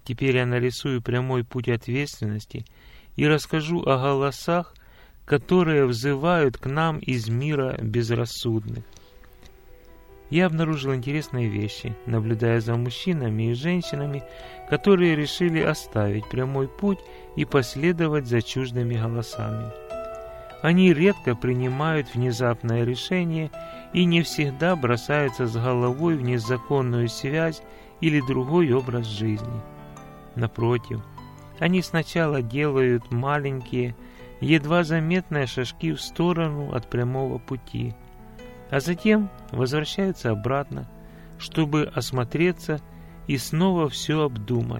Теперь я нарисую прямой путь ответственности и расскажу о голосах, которые взывают к нам из мира безрассудных. Я обнаружил интересные вещи, наблюдая за мужчинами и женщинами, которые решили оставить прямой путь и последовать за чуждыми голосами. Они редко принимают внезапное решение и не всегда бросаются с головой в незаконную связь или другой образ жизни. Напротив, они сначала делают маленькие, едва заметные шажки в сторону от прямого пути, а затем возвращаются обратно, чтобы осмотреться и снова все обдумать.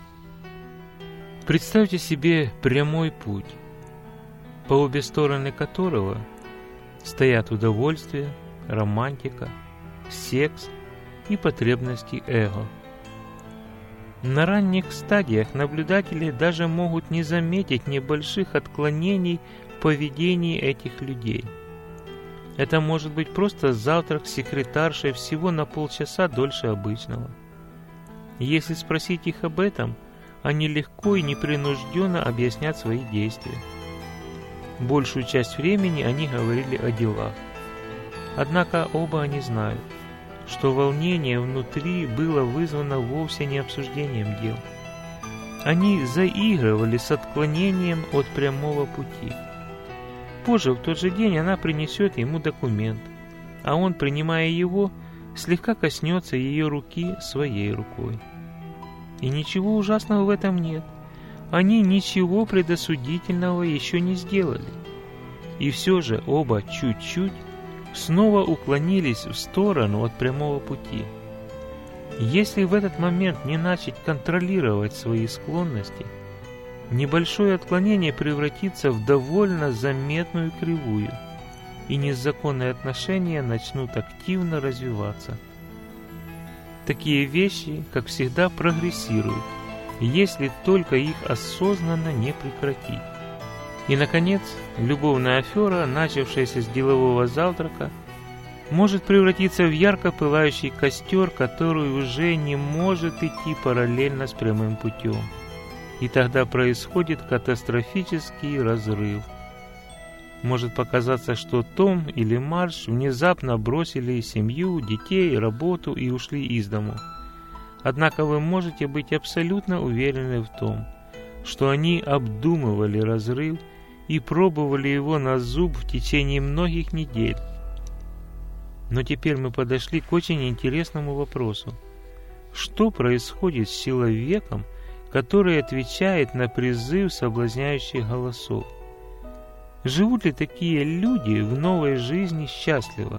Представьте себе прямой путь, по обе стороны которого стоят удовольствие, романтика, секс и потребности эго. На ранних стадиях наблюдатели даже могут не заметить небольших отклонений в поведении этих людей. Это может быть просто завтрак с секретаршей всего на полчаса дольше обычного. Если спросить их об этом, они легко и непринужденно объяснят свои действия. Большую часть времени они говорили о делах. Однако оба они знают, что волнение внутри было вызвано вовсе не обсуждением дел. Они заигрывали с отклонением от прямого пути. Позже, в тот же день, она принесет ему документ, а он, принимая его, слегка коснется ее руки своей рукой. И ничего ужасного в этом нет. Они ничего предосудительного еще не сделали. И все же оба чуть-чуть снова уклонились в сторону от прямого пути. Если в этот момент не начать контролировать свои склонности, небольшое отклонение превратится в довольно заметную кривую, и незаконные отношения начнут активно развиваться. Такие вещи, как всегда, прогрессируют, если только их осознанно не прекратить. И, наконец, любовная афера, начавшаяся с делового завтрака, может превратиться в ярко пылающий костер, который уже не может идти параллельно с прямым путем. И тогда происходит катастрофический разрыв. Может показаться, что Том или Марш внезапно бросили семью, детей, работу и ушли из дому. Однако вы можете быть абсолютно уверены в том, что они обдумывали разрыв и пробовали его на зуб в течение многих недель. Но теперь мы подошли к очень интересному вопросу. Что происходит с человеком, который отвечает на призыв соблазняющих голосов? Живут ли такие люди в новой жизни счастливо?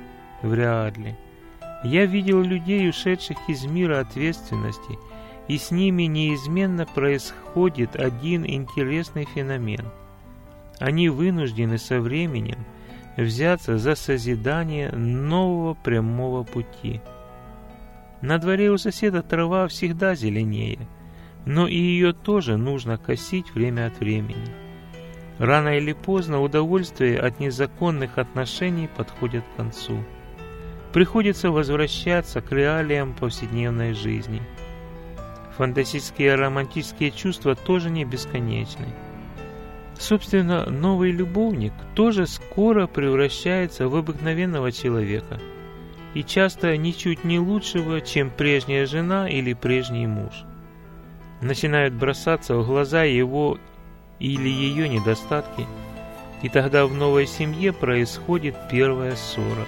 Вряд ли. Я видел людей, ушедших из мира ответственности, и с ними неизменно происходит один интересный феномен. Они вынуждены со временем взяться за созидание нового прямого пути. На дворе у соседа трава всегда зеленее, но и ее тоже нужно косить время от времени. Рано или поздно удовольствие от незаконных отношений подходит к концу. Приходится возвращаться к реалиям повседневной жизни. Фантастические и романтические чувства тоже не бесконечны. Собственно, новый любовник тоже скоро превращается в обыкновенного человека, и часто ничуть не лучшего, чем прежняя жена или прежний муж. Начинают бросаться в глаза его или ее недостатки, и тогда в новой семье происходит первая ссора.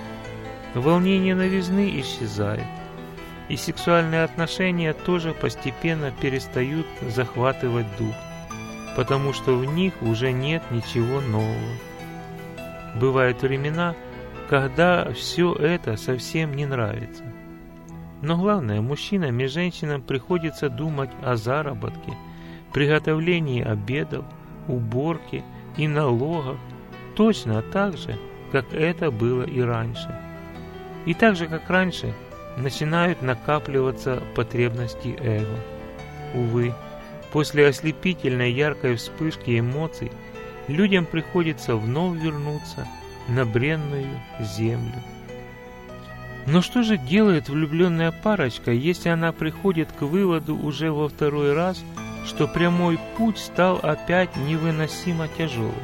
Волнение новизны исчезает, и сексуальные отношения тоже постепенно перестают захватывать дух, потому что в них уже нет ничего нового. Бывают времена, когда все это совсем не нравится. Но главное, мужчинам и женщинам приходится думать о заработке, приготовлении обедов, уборке и налогах, точно так же, как это было и раньше. И так же, как раньше, начинают накапливаться потребности эго. Увы, после ослепительной яркой вспышки эмоций людям приходится вновь вернуться на бренную землю. Но что же делает влюбленная парочка, если она приходит к выводу уже во второй раз, что прямой путь стал опять невыносимо тяжелым?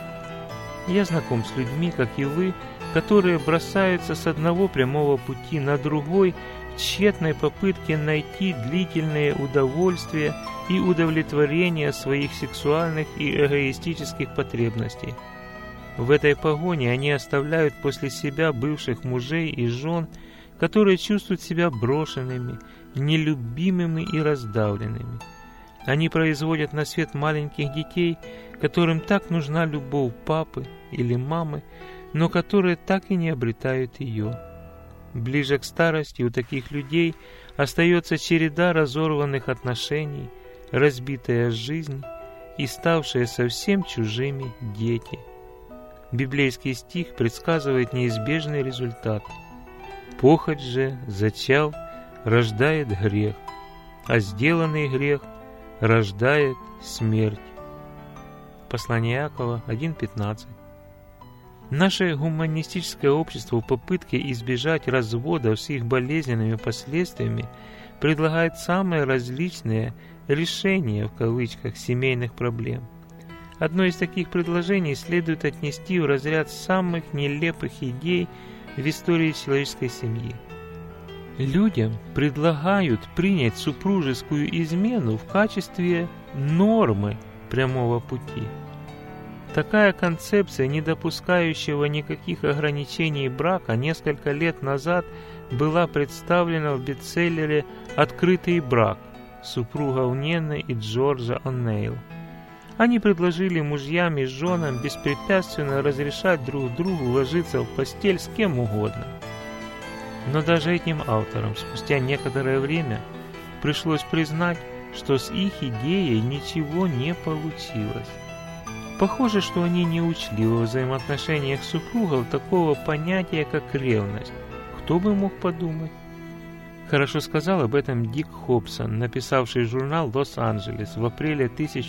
Я знаком с людьми, как и вы, которые бросаются с одного прямого пути на другой в тщетной попытке найти длительное удовольствие и удовлетворение своих сексуальных и эгоистических потребностей. В этой погоне они оставляют после себя бывших мужей и жен, которые чувствуют себя брошенными, нелюбимыми и раздавленными. Они производят на свет маленьких детей, которым так нужна любовь папы или мамы, но которые так и не обретают ее. Ближе к старости у таких людей остается череда разорванных отношений, разбитая жизнь и ставшие совсем чужими дети. Библейский стих предсказывает неизбежный результат. Похоть же, зачав, рождает грех, а сделанный грех рождает смерть. Послание Иакова 1:15. Наше гуманистическое общество в попытке избежать разводов с их болезненными последствиями предлагает самые различные «решения» в кавычках семейных проблем. Одно из таких предложений следует отнести в разряд самых нелепых идей в истории человеческой семьи. Людям предлагают принять супружескую измену в качестве нормы прямого пути. Такая концепция, не допускающего никаких ограничений брака, несколько лет назад была представлена в бестселлере «Открытый брак» супругов Ненны и Джорджа О'Нейл. Они предложили мужьям и женам беспрепятственно разрешать друг другу ложиться в постель с кем угодно. Но даже этим авторам спустя некоторое время пришлось признать, что с их идеей ничего не получилось. Похоже, что они не учли во взаимоотношениях супругов такого понятия, как ревность. Кто бы мог подумать? Хорошо сказал об этом Дик Хобсон, написавший журнал «Лос-Анджелес» в апреле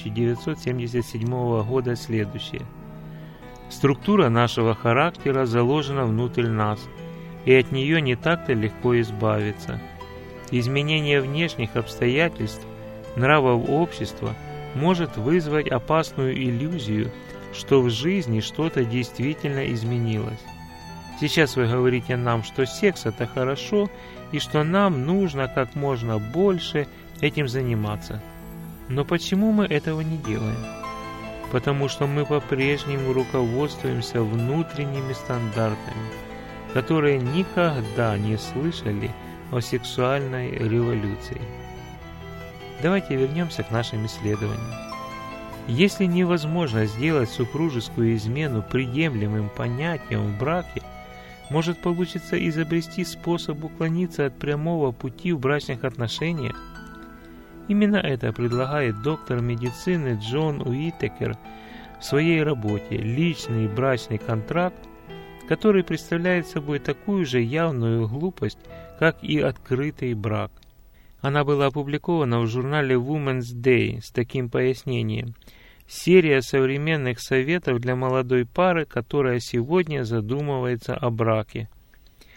1977 года следующее. «Структура нашего характера заложена внутрь нас, и от нее не так-то легко избавиться. Изменение внешних обстоятельств, нравов общества может вызвать опасную иллюзию, что в жизни что-то действительно изменилось. Сейчас вы говорите нам, что секс – это хорошо, и что нам нужно как можно больше этим заниматься. Но почему мы этого не делаем? Потому что мы по-прежнему руководствуемся внутренними стандартами, которые никогда не слышали о сексуальной революции. Давайте вернемся к нашим исследованиям. Если невозможно сделать супружескую измену приемлемым понятием в браке, может получится изобрести способ уклониться от прямого пути в брачных отношениях? Именно это предлагает доктор медицины Джон Уитакер в своей работе «Личный брачный контракт», который представляет собой такую же явную глупость, как и открытый брак. Она была опубликована в журнале Women's Day с таким пояснением: «Серия современных советов для молодой пары, которая сегодня задумывается о браке».